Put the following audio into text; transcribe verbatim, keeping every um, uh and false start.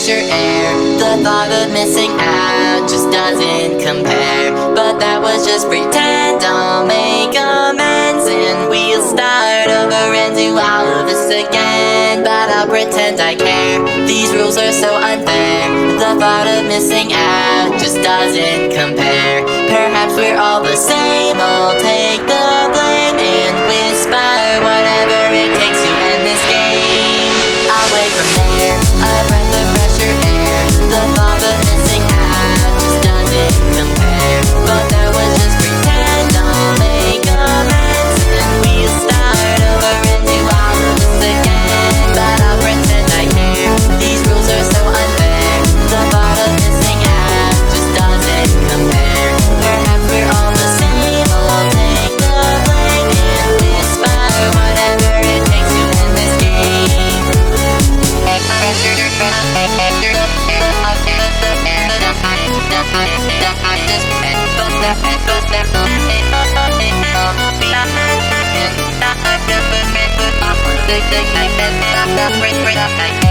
pressure air. The thought of missing out just doesn't compare. But that was just pretend. I'll make amends and we'll start over and do all of this again. But I'll pretend I care. These rules are so unfair. The thought of missing out just doesn't compare. Perhaps we're all the same. I'll take the blame and whisper whatever it takes to end this game. I'll wait from there, a breath of pressure air. The thought of missing out just doesn't compare. But that was just pretend. I'll make amends and we'll start over and do all of this again. But I'll pretend I care. These rules are so unfair. The thought of missing out just doesn't compare. Perhaps we're all the same. I'll take the blame and whisper whatever it takes to end this game. Pressure